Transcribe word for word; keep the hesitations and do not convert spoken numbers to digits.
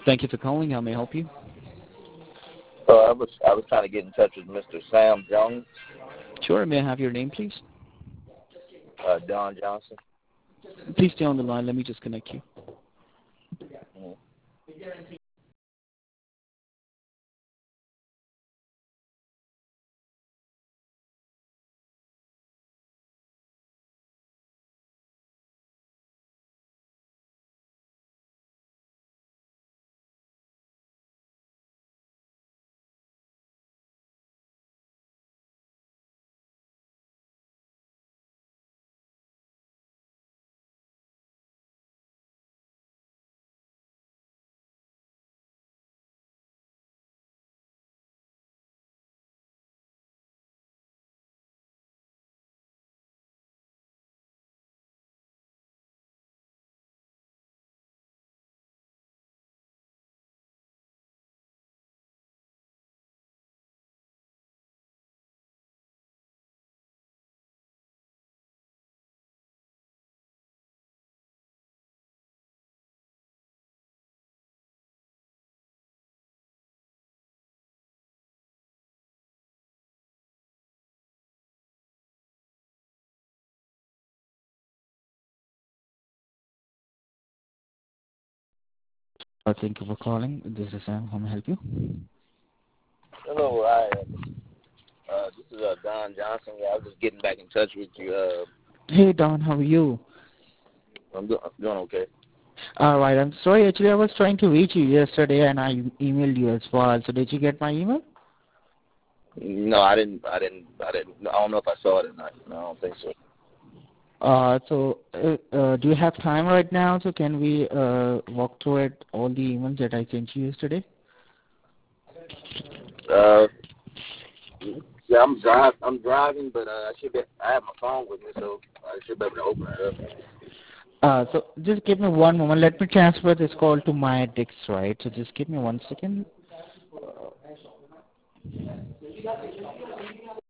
Thank you for calling. How may I help you? Uh, I was I was trying to get in touch with Mister Sam Jones, Sure. May I have your name, please? uh, Don Johnson. Please stay on the line. Let me just connect you. Mhm. Uh, thank you for calling. This is Sam. How may I help you? Hello, I uh, this is uh, Don Johnson. Yeah, I was just getting back in touch with you. Uh, Hey, Don. How are you? I'm, do- I'm doing okay. All right. I'm sorry. Actually, I was trying to reach you yesterday, and I emailed you as well. So did you get my email? No, I didn't. I didn't. I didn't. I don't know if I saw it or not. No, I don't think so. Uh, so uh, uh, do you have time right now? So can we uh, walk through it, all the emails that I sent you yesterday? Uh, yeah, I'm drive. I'm driving, but uh, I should be. I have my phone with me, so I should be able to open it up. Uh, so just give me one moment. Let me transfer this call to my Dix, right? So just give me one second.